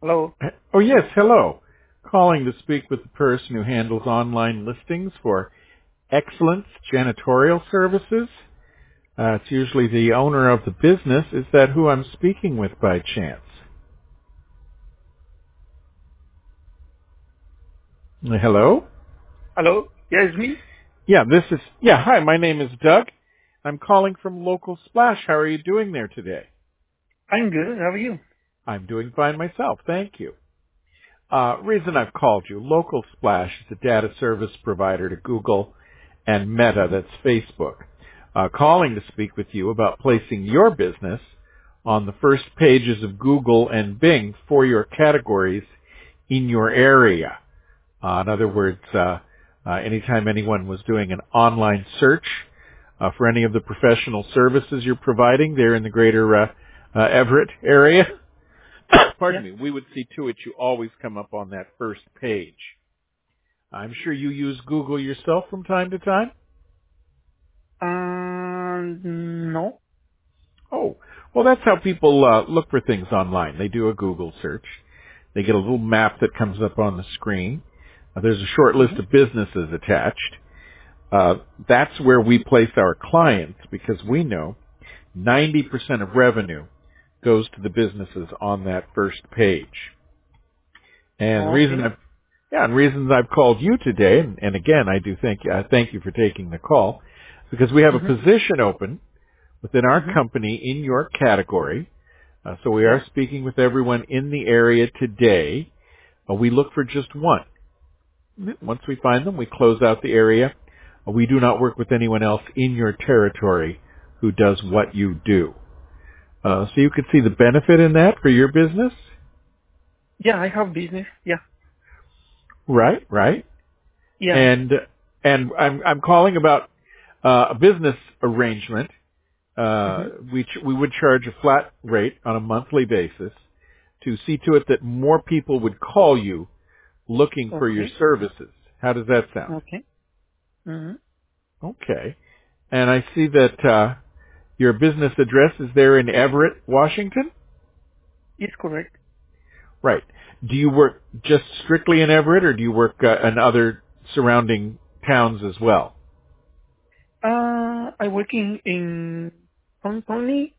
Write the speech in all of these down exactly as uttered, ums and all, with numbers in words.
Hello. Oh, yes, hello. Calling to speak with the person who handles online listings for Excellence Janitorial Services. Uh, it's usually the owner of the business. Is that who I'm speaking with by chance? Uh, Hello? Hello. Yeah, it's me. Yeah, this is, yeah, hi, my name is Doug. I'm calling from Local Splash. How are you doing there today? I'm good. How are you? I'm doing fine myself, thank you. Uh, reason I've called you, Local Splash is a data service provider to Google and Meta, Mm-hmm. that's Facebook, uh, calling to speak with you about placing your business on the first pages of Google and Bing for your categories in your area. Uh, in other words, uh, uh, anytime anyone was doing an online search uh, for any of the professional services you're providing there in the greater uh, uh, Everett area, Yeah. pardon me, we would see to it you always come up on that first page. I'm sure you use Google yourself from time to time. Um, no. Oh, well, that's how people uh, look for things online. They do a Google search. They get a little map that comes up on the screen. Uh, there's a short list Mm-hmm. of businesses attached. Uh, that's where we place our clients because we know ninety percent of revenue goes to the businesses on that first page. And the reason Okay. I've Yeah, and reasons I've called you today, and, and again, I do thank you, I thank you for taking the call, because we have a Mm-hmm. position open within our Mm-hmm. company in your category. Uh, so we Yeah. are speaking with everyone in the area today. Uh, we look for just one. Once we find them, we close out the area. Uh, we do not work with anyone else in your territory who does what you do. Uh, so you could see the benefit in that for your business. Yeah, I have business. Yeah. Right, right. Yeah. And and I'm I'm calling about uh, a business arrangement. Uh, Mm-hmm. we ch- we would charge a flat rate on a monthly basis to see to it that more people would call you looking for your Okay. services. How does that sound? Okay. Mm-hmm. Okay. And I see that uh, your business address is there in Everett, Washington. It's correct. Right. Do you work just strictly in Everett, or do you work uh, in other surrounding towns as well? Uh, I working in Pong County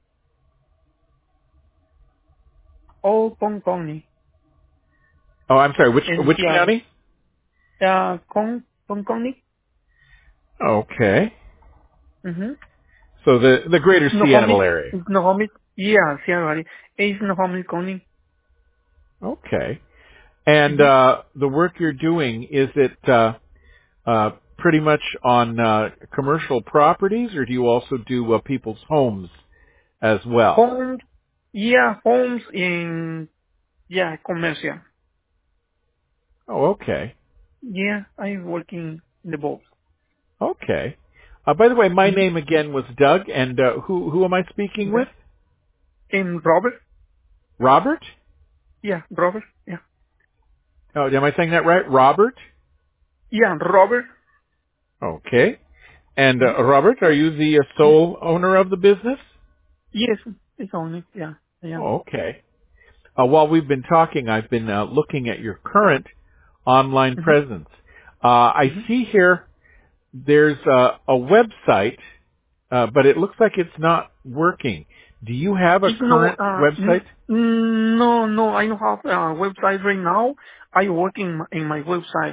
or Pong County Oh, I'm sorry. Which in which Seattle. county? Uh, Pong Pong County. Okay. Mm-hmm. So the the greater Seattle Snohomish. area. Snohomish. Yeah, Seattle. It's Snohomish County. Okay. And Mm-hmm. uh, the work you're doing, is it uh, uh, pretty much on uh, commercial properties, or do you also do uh, people's homes as well? Homes, yeah, homes in, yeah, commercial. Oh, okay. Yeah, I'm working in the both. Okay. Uh, by the way, my Mm-hmm. name again was Doug, and uh, who who am I speaking Okay. with? And Robert? Robert? Yeah, Robert? Yeah. Oh, am I saying that right? Robert? Yeah, Robert? Okay. And Mm-hmm. uh, Robert, are you the uh, Yeah. sole owner of the business? Yes, it's only, yeah, I am. Oh, okay. Uh, while we've been talking, I've been uh, looking at your current online Mm-hmm. presence. Uh, I Mm-hmm. see here there's a, a website, uh, but it looks like it's not working. Do you have a It's no, current uh, n- website? no, no, I don't have a website right now. I work in my, in my website.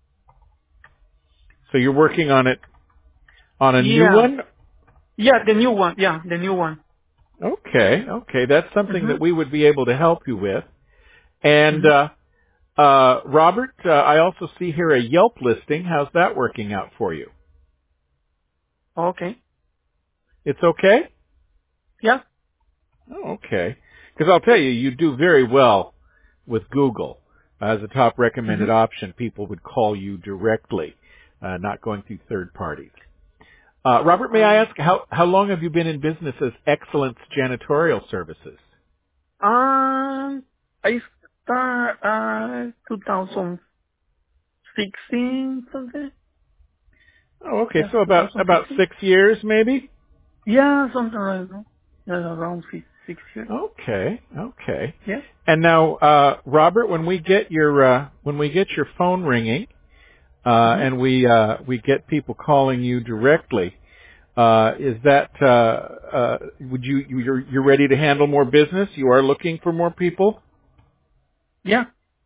So you're working on it on a new Yeah. one? Yeah, the new one. Yeah, the new one. Okay, okay. That's something Mm-hmm. that we would be able to help you with. And Mm-hmm. uh, uh, Robert, uh, I also see here a Yelp listing. How's that working out for you? Okay. It's okay? Yeah. Oh, okay. Because I'll tell you, you do very well with Google. As a top recommended Mm-hmm. option, people would call you directly, uh, not going through third parties. Uh, Robert, may I Um, ask, how, how long have you been in business as Excellence Janitorial Services? Um, I start uh twenty sixteen something. Oh, okay. Yeah, So about, twenty about sixteen. six years, maybe? Yeah, something like that. Yeah, around six. six years. Okay, okay. Yeah. And now, uh, Robert, when we get your uh, when we get your phone ringing, uh, Mm-hmm. and we uh, we get people calling you directly, uh, is that uh, uh, would you you're you're ready to handle more business? You are looking for more people? Yeah.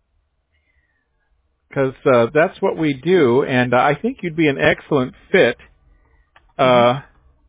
Because uh, that's what we do, and I think you'd be an excellent fit. Mm-hmm. Uh,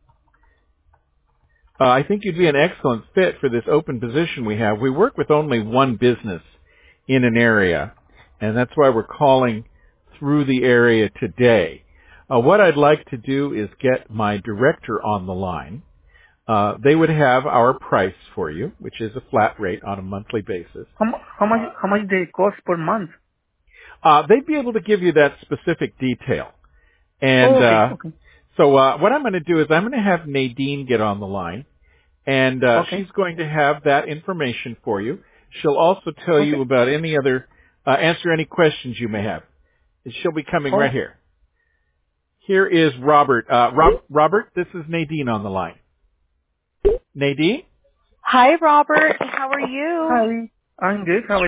uh, I think you'd be an excellent fit for this open position we have. We work with only one business in an area, and that's why we're calling through the area today. Uh, what I'd like to do is get my director on the line. Uh, they would have our price for you, which is a flat rate on a monthly basis. How, mu- how much how much they cost per month? Uh, they'd be able to give you that specific detail. And Oh, okay. uh, Okay. so uh, what I'm going to do is I'm going to have Nadine get on the line, and uh, she's Okay. going to have that information for you. She'll also tell you Okay. about any other, uh, answer any questions you may have. She'll be coming right Oh, here. Here is Robert. Uh, Rob, Robert, this is Nadine on the line. Nadine? Hi, Robert. How are you? hi. I'm good. How